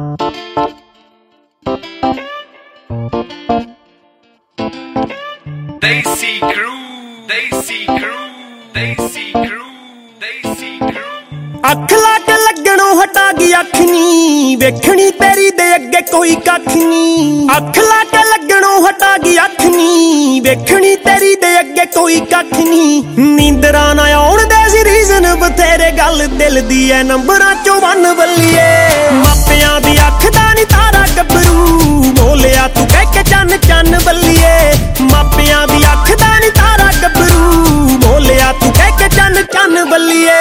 Desi Crew, Desi Crew, Desi Crew, Desi Crew। ਅੱਖ ਲਾ ਕੇ ਲੱਗਣੋਂ ਹਟਾ ਗਈ ਅੱਖ ਨੀ, ਵੇਖਣੀ ਤੇਰੀ ਦੇ ਅੱਗੇ ਕੋਈ ਕੱਖ ਨੀ। ਅੱਖ ਲਾ ਕੇ ਲੱਗਣੋਂ ਹਟਾ ਗਈ ਅੱਖ ਨੀ, ਵੇਖਣੀ ਤੇਰੀ ਦੇ ਅੱਗੇ ਕੋਈ ਕੱਖ ਨੀ। ਨੀਂਦਰਾਂ ਨਾ ਆਉਣ ਦੇ ਸੀ ਰੀਜ਼ਨ ਬਥੇਰੇ, ਗੱਲ ਦਿਲ ਦੀ ਐ ਨੰਬਰਾਂ ਚੋਂ ਵੰਨ ਬੱਲੀਏ। ਮਾਪਿਆਂ ਦੀ ਅੱਖ ਦਾ ਨੀ ਤਾਰਾ ਗੱਭਰੂ, ਬੋਲਿਆ ਤੂੰ ਕਹਿ ਕੇ ਚੰਨ ਚੰਨ ਬੱਲੀਏ। ਮਾਪਿਆਂ ਦੀ ਅੱਖ ਦਾ ਨੀ ਤਾਰਾ ਗੱਭਰੂ, ਬੋਲਿਆ ਤੂੰ ਕਹਿ ਕੇ ਚੰਨ ਚੰਨ ਬੱਲੀਏ।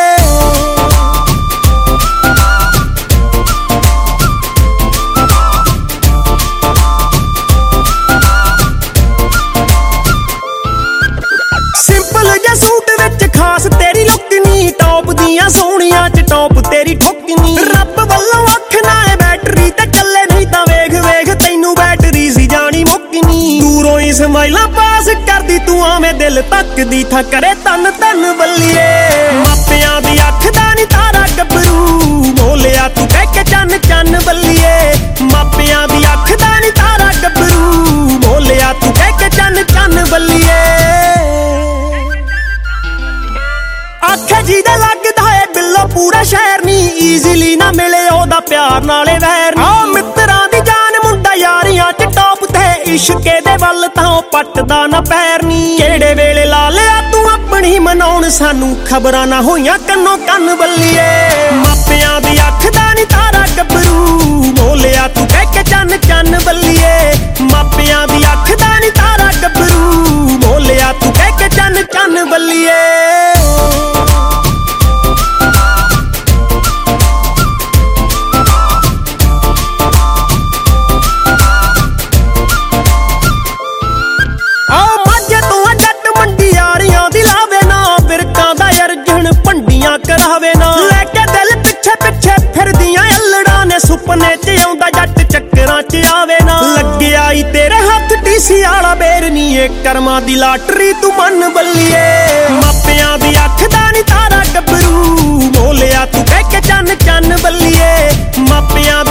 ਸੂਟ ਵਿੱਚ ਖਾਸ ਤੇਰੀ ਲੁੱਕ ਨੀ, ਟੌਪ ਦੀਆਂ ਸੋਹਣੀਆਂ ਚ ਟੌਪ ਤੇਰੀ ਠੁੱਕ ਨੀ। ਰੱਬ ਵੱਲੋਂ ਅੱਖ ਨਾਲੇ ਬੈਟਰੀ ਤੇ ਚੱਲੇ, ਨਹੀਂ ਤਾਂ ਵੇਖ ਵੇਖ ਤੈਨੂੰ ਬੈਟਰੀ ਸੀ ਜਾਣੀ ਮੁੱਕ ਨੀ। ਦੂਰੋਂ ਹੀ ਸਮਾਈਲਾਂ ਪਾਸ ਕਰਦੀ ਤੂੰ ਆਵੇਂ ਦਿਲ ਤੱਕਦੀ ਥਾਂ ਕਰੇ ਤਨ ਤਨ ਬੱਲੀਏ। ਮਾਪਿਆਂ ਦੀ ਅੱਖ ਦਾ ਨੀ ਤਾਰਾ ਗੱਭਰੂ, ਬੋਲਿਆ ਤੂੰ ਕਹਿ ਕੇ ਚੰਨ ਚੰਨ ਬੱਲੀਏ। ਮਾਪਿਆਂ ਦੀ ਅੱਖ ਦਾ ਨੀ ਤਾਰਾ ਗੱਭਰੂ, ਬੋਲਿਆ ਤੂੰ ਕਹਿ ਕੇ ਚੰਨ ਚੰਨ ਬੱਲੀਏ। ਆਖੇ ਜਿਹਦਾ ਲੱਗਦਾ ਏ ਬਿੱਲੋ ਪੂਰਾ ਸ਼ਹਿਰ ਨੀ, ਈਜ਼ੀਲੀ ਨਾ ਮਿਲੇ ਉਹਦਾ ਪਿਆਰ ਨਾਲੇ ਵੈਰ। ਆ ਮਿੱਤਰਾਂ ਦੀ ਜਾਨ ਮੁੰਡਾ ਯਾਰੀਆਂ ਚ ਟੌਪ ਤੇ, ਇਸ਼ਕੇ ਦੇ ਵੱਲ ਤਾਂ ਉਹ ਪੱਟਦਾ ਨਾ ਪੈਰ ਨੀ। ਕਿਹੜੇ ਵੇਲੇ ਲਾ ਲਿਆ ਤੂੰ ਆਪਣੀ ਮਨਾਉਣ ਸਾਨੂੰ, ਖਬਰਾਂ ਨਾ ਹੋਈਆਂ ਕੰਨੋਂ ਕੰਨ ਬੱਲੀਏ। ਮਾਪਿਆਂ ਦੀ ਅੱਖ ਦਾ ਨੀ ਤਾਰਾ ਗੱਭਰੂ, ਬੋਲਿਆ ਤੂੰ ਕਹਿ ਕੇ ਚੰਨ ਚੰਨ ਬੱਲੀਏ। ਮਾਪਿਆਂ ਦੀ ਅੱਖ ਦਾ ਨੀ ਤਾਰਾ ਗੱਭਰੂ, ਬੋਲਿਆ ਤੂੰ ਕਹਿ ਕੇ ਚੰਨ ਚੰਨ ਬੱਲੀਏ। ਕਰਾਵੇ ਨਾ ਲੈ ਕੇ ਦਿਲ ਪਿੱਛੇ ਪਿੱਛੇ ਫਿਰਦੀਆਂ ਅਲੜਾਂ ਨੇ, ਸੁਪਨੇ ਚ ਆਉਂਦਾ ਜੱਟ ਚੱਕਰਾਂ ਚ ਆਵੇ ਨਾ। ਲੱਗਿਆ ਈ ਤੇਰੇ ਹੱਥ ਟੀਸੀ ਵਾਲਾ ਬੇਰ ਨੀ, ਏ ਕਰਮਾਂ ਦੀ ਲਾਟਰੀ ਤੂੰ ਮੰਨ ਬੱਲੀਏ। ਮਾਪਿਆਂ ਦੀ ਅੱਖ ਦਾ ਨੀ ਤਾਰਾ ਗੱਭਰੂ, ਬੋਲਿਆ ਤੂੰ ਕਹਿ ਕੇ ਚੰਨ ਚੰਨ ਬੱਲੀਏ। ਮਾਪਿਆਂ